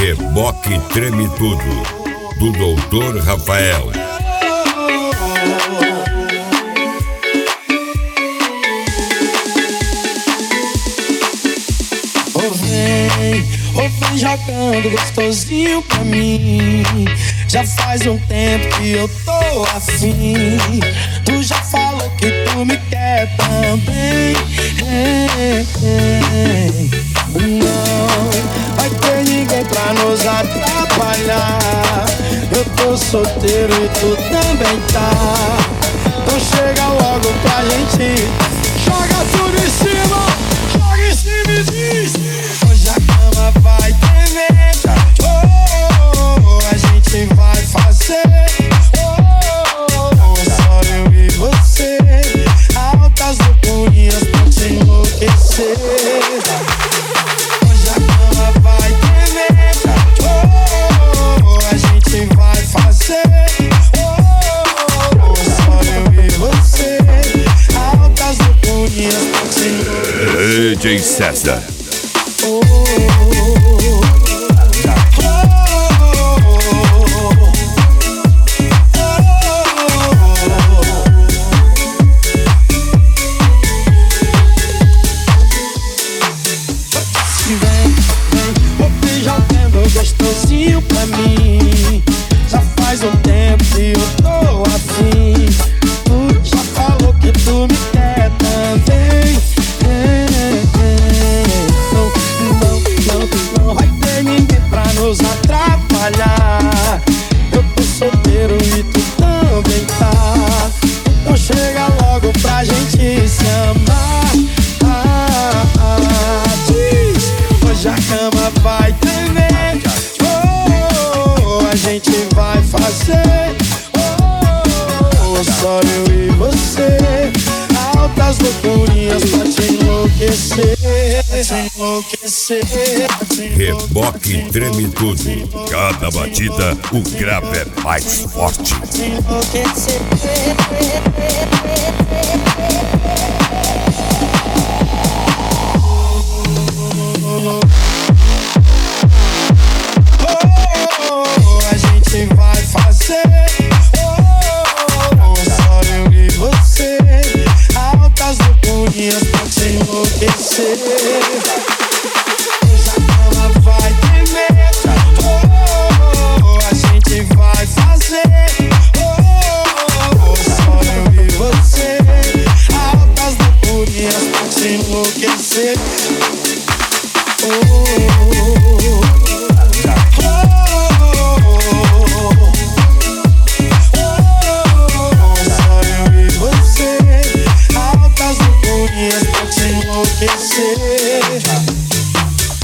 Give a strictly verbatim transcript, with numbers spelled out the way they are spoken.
Reboque Treme Tudo, do doutor Rafael. Ô vem, ô vem jogando gostosinho pra mim. Já faz um tempo que eu tô afim. Tu já falou que tu me quer também. Ei, ei. Não vai ter ninguém pra nos atrapalhar. Eu tô solteiro e tu também tá. Então chega logo pra gente. Joga tudo em cima, joga em cima e diz: hoje a cama vai tremer. Oh, oh, oh, a gente vai fazer. Oh, oh, oh, só eu e você. Altas loucurinhas pra te enlouquecer. Hoje a cama vai tremer. Oh, oh, oh, a gente vai fazer. Oh, oh, oh, só eu e você. Altas loucurinhas pra te enlouquecer. D J César. Oh, oh, oh. Gostosinho pra mim. Já faz um tempo que eu tô afim. Tu já falou que tu me quer também. É, é. Não, não, não, não vai ter ninguém pra nos atrapalhar. Eu tô solteiro e tu também tá. Então chega logo pra gente se amar. Ah, ah, diz, hoje a cama vai tremer. A gente vai fazer. Oh, só eu e você. Altas loucurinhas pra te enlouquecer. Pra te enlouquecer. Reboque Treme Tudo. Cada batida, o grave é mais forte. Pra te enlouquecer.